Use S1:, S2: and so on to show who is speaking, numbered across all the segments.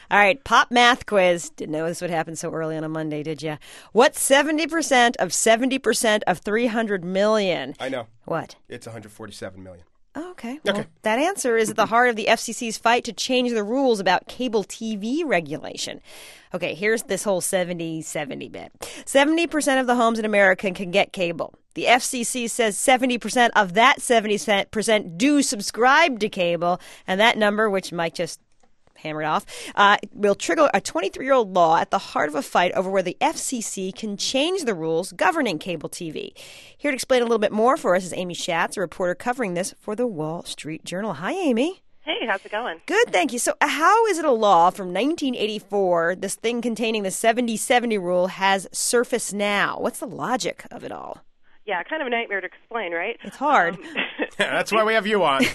S1: All right, pop math quiz. Didn't know this would happen so early on a Monday, did you? What's 70% of 70% of 300 million?
S2: I know.
S1: What?
S2: It's 147 million.
S1: Oh, okay. Well, that answer is at the heart of the FCC's fight to change the rules about cable TV regulation. Okay, here's this whole 70-70 bit. 70% of the homes in America can get cable. The FCC says 70% of that 70% do subscribe to cable, and that number, which Mike just hammer it off, will trigger a 23-year-old law at the heart of a fight over where the FCC can change the rules governing cable TV. Here to explain a little bit more for us is Amy Schatz, a reporter covering this for the Wall Street Journal. Hi, Amy.
S3: Hey, how's it going?
S1: Good, thank you. So how is it a law from 1984, this thing containing the 70-70 rule, has surfaced now? What's the logic of it all?
S3: Yeah, kind of a nightmare to explain, right?
S1: It's hard.
S2: That's why we have you on.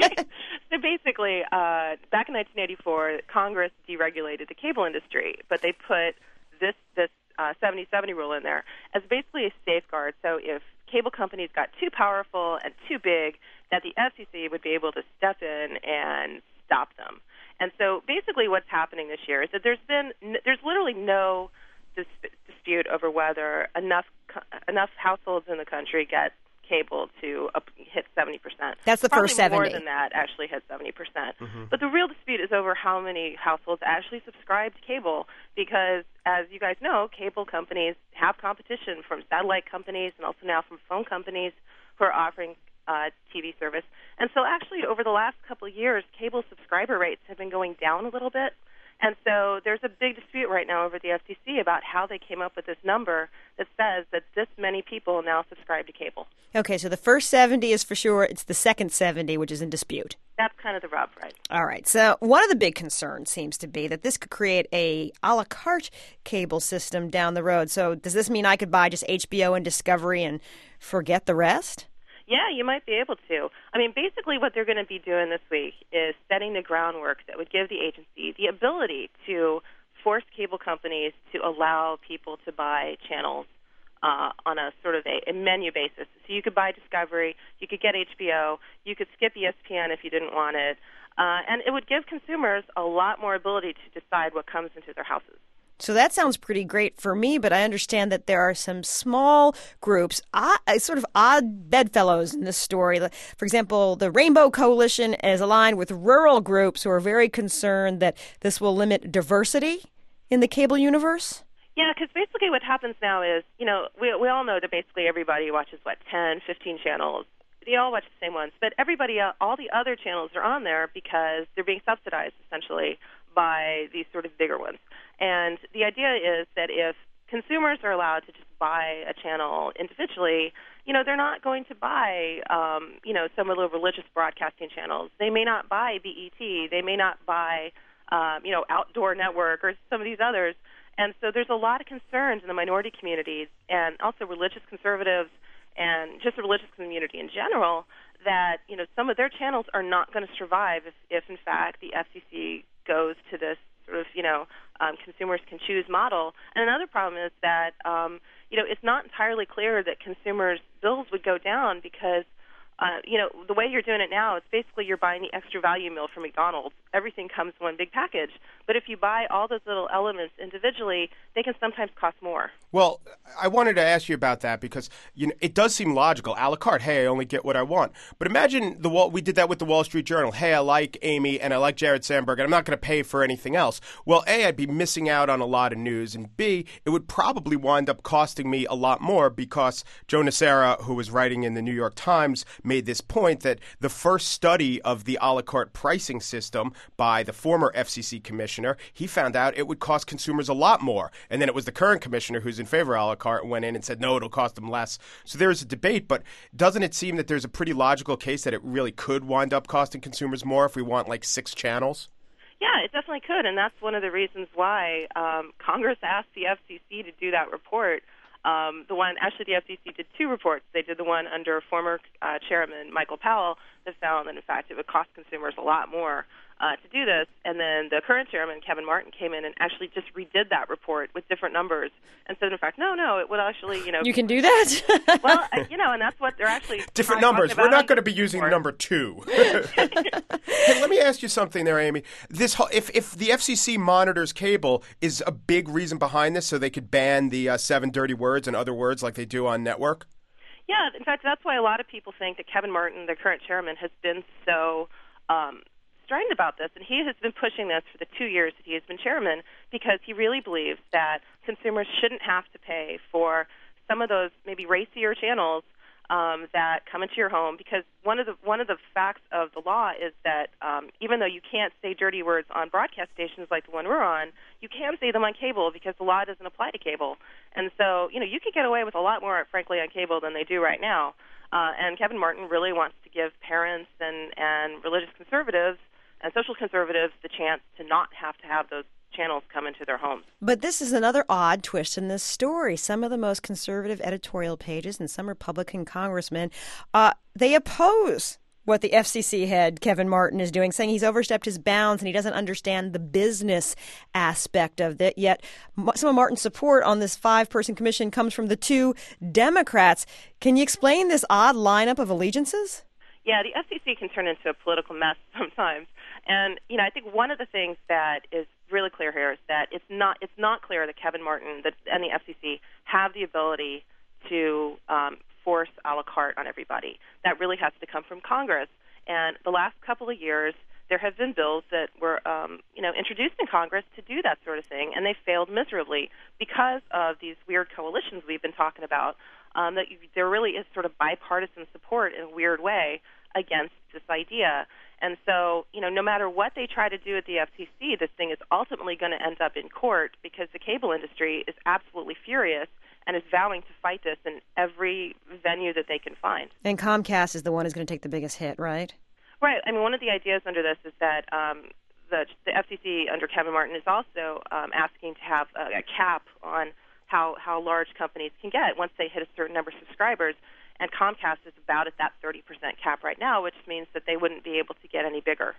S3: So basically, back in 1984, Congress deregulated the cable industry, but they put this 70-70 rule in there as basically a safeguard. So if cable companies got too powerful and too big, that the FCC would be able to step in and stop them. And so basically what's happening this year is that there's literally no dispute over whether enough households in the country get cable to hit 70%.
S1: That's the
S3: Probably
S1: first 70.
S3: More than that actually hit 70%. Mm-hmm. But the real dispute is over how many households actually subscribe to cable, because as you guys know, cable companies have competition from satellite companies and also now from phone companies who are offering TV service. And so actually over the last couple of years, cable subscriber rates have been going down a little bit. And so there's a big dispute right now over the FCC about how they came up with this number that says that this many people now subscribe to cable.
S1: Okay, so the first 70 is for sure. It's the second 70 which is in dispute.
S3: That's kind of the rub, right?
S1: All right. So one of the big concerns seems to be that this could create a la carte cable system down the road. So does this mean I could buy just HBO and Discovery and forget the rest?
S3: Yeah, you might be able to. I mean, basically what they're going to be doing this week is setting the groundwork that would give the agency the ability to force cable companies to allow people to buy channels on a sort of a menu basis. So you could buy Discovery, you could get HBO, you could skip ESPN if you didn't want it, and it would give consumers a lot more ability to decide what comes into their houses.
S1: So that sounds pretty great for me, but I understand that there are some small groups, sort of odd bedfellows in this story. For example, the Rainbow Coalition is aligned with rural groups who are very concerned that this will limit diversity in the cable universe.
S3: Yeah, because basically what happens now is, you know, we all know that basically everybody watches, 10, 15 channels. They all watch the same ones, but everybody, all the other channels are on there because they're being subsidized, essentially, by these sort of bigger ones. And the idea is that if consumers are allowed to just buy a channel individually, you know, they're not going to buy, some of the religious broadcasting channels. They may not buy BET. They may not buy, Outdoor Network or some of these others. And so there's a lot of concerns in the minority communities and also religious conservatives and just the religious community in general that, you know, some of their channels are not going to survive if in fact, the FCC goes to this sort of, consumers can choose model. And another problem is that, it's not entirely clear that consumers' bills would go down because, the way you're doing it now, it's basically you're buying the extra value meal from McDonald's. Everything comes in one big package. But if you buy all those little elements individually, they can sometimes cost more.
S2: Well, I wanted to ask you about that because it does seem logical. A la carte, hey, I only get what I want. But imagine we did that with the Wall Street Journal. Hey, I like Amy and I like Jared Sandberg, and I'm not going to pay for anything else. Well, A, I'd be missing out on a lot of news, and B, it would probably wind up costing me a lot more because Joe Nocera, who was writing in the New York Times, made this point that the first study of the a la carte pricing system by the former FCC commissioner, he found out it would cost consumers a lot more. And then it was the current commissioner who's in favor of a la carte went in and said, no, it'll cost them less. So there's a debate, but doesn't it seem that there's a pretty logical case that it really could wind up costing consumers more if we want 6 channels?
S3: Yeah, it definitely could, and that's one of the reasons why Congress asked the FCC to do that report. The FCC did 2 reports. They did the one under former Chairman Michael Powell that found that, in fact, it would cost consumers a lot more to do this. And then the current chairman, Kevin Martin, came in and actually just redid that report with different numbers and said, in fact, no, it would actually,
S1: You can do that?
S3: Well, and that's what they're actually
S2: different numbers. We're not going to be using number 2. Hey, let me ask you something there, Amy. This if the FCC monitors cable, is a big reason behind this so they could ban the 7 dirty words and other words like they do on network?
S3: Yeah, in fact, that's why a lot of people think that Kevin Martin, the current chairman, has been so strident about this, and he has been pushing this for the 2 years that he has been chairman because he really believes that consumers shouldn't have to pay for some of those maybe racier channels that come into your home, because one of the facts of the law is that even though you can't say dirty words on broadcast stations like the one we're on, you can say them on cable because the law doesn't apply to cable. And so, you could get away with a lot more, frankly, on cable than they do right now. And Kevin Martin really wants to give parents and religious conservatives and social conservatives the chance to not have to have those channels come into their homes.
S1: But this is another odd twist in this story. Some of the most conservative editorial pages and some Republican congressmen, they oppose what the FCC head, Kevin Martin, is doing, saying he's overstepped his bounds and he doesn't understand the business aspect of it. Yet some of Martin's support on this 5-person commission comes from the 2 Democrats. Can you explain this odd lineup of allegiances?
S3: Yeah, the FCC can turn into a political mess sometimes. And, I think one of the things that is really clear here is that it's not clear that Kevin Martin and the FCC have the ability to force a la carte on everybody. That really has to come from Congress. And the last couple of years, there have been bills that were, introduced in Congress to do that sort of thing, and they failed miserably because of these weird coalitions we've been talking about. There really is sort of bipartisan support in a weird way against this idea. And so, no matter what they try to do at the FCC, this thing is ultimately going to end up in court because the cable industry is absolutely furious and is vowing to fight this in every venue that they can find.
S1: And Comcast is the one who's going to take the biggest hit, right?
S3: Right. I mean, one of the ideas under this is that the FCC under Kevin Martin is also asking to have a cap on how large companies can get once they hit a certain number of subscribers. And Comcast is about at that 30% cap right now, which means that they wouldn't be able to get any bigger.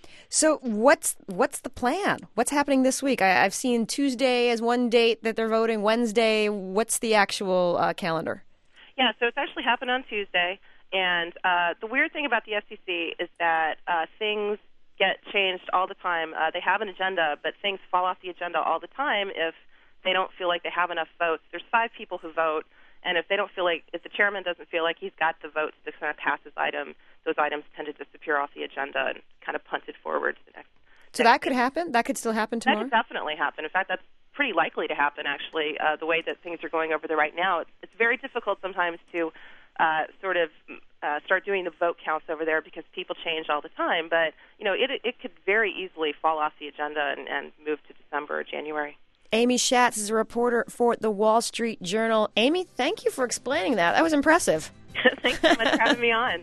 S1: So what's the plan? What's happening this week? I've seen Tuesday as one date that they're voting, Wednesday. What's the actual calendar?
S3: Yeah, so it's actually happened on Tuesday. And the weird thing about the FCC is that things get changed all the time. They have an agenda, but things fall off the agenda all the time if they don't feel like they have enough votes. There's 5 people who vote. And if the chairman doesn't feel like he's got the votes to kind of pass his item, those items tend to disappear off the agenda and kind of punted forward to the next.
S1: So that could happen? That could still happen tomorrow?
S3: That could definitely happen. In fact, that's pretty likely to happen, actually, the way that things are going over there right now. It's very difficult sometimes to start doing the vote counts over there because people change all the time. But, it could very easily fall off the agenda and move to December or January.
S1: Amy Schatz is a reporter for The Wall Street Journal. Amy, thank you for explaining that. That was impressive.
S3: Thanks so much for having me on.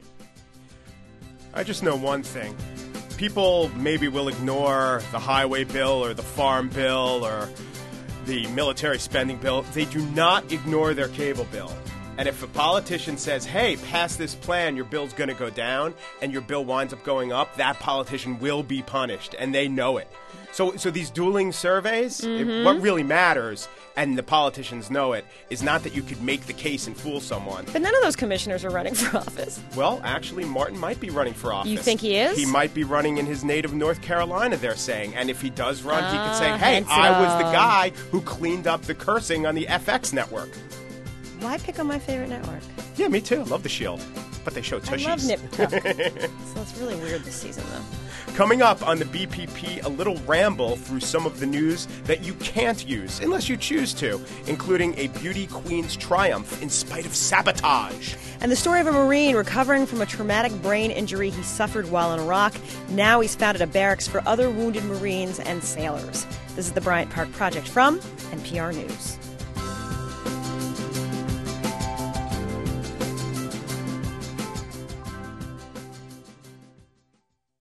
S2: I just know one thing. People maybe will ignore the highway bill or the farm bill or the military spending bill. They do not ignore their cable bill. And if a politician says, hey, pass this plan, your bill's going to go down, and your bill winds up going up, that politician will be punished, and they know it. So these dueling surveys, what really matters, and the politicians know it, is not that you could make the case and fool someone.
S1: But none of those commissioners are running for office.
S2: Well, actually, Martin might be running for office.
S1: You think he is?
S2: He might be running in his native North Carolina, they're saying. And if he does run, he could say, hey, I was the guy who cleaned up the cursing on the FX network.
S1: Why pick on my favorite network?
S2: Yeah, me too. I love The Shield. But they show tushies.
S1: I love Nip Tuck. So it's really weird this season, though.
S2: Coming up on the BPP, a little ramble through some of the news that you can't use unless you choose to, including a beauty queen's triumph in spite of sabotage.
S1: And the story of a Marine recovering from a traumatic brain injury he suffered while in Iraq. Now he's founded a barracks for other wounded Marines and sailors. This is the Bryant Park Project from NPR News.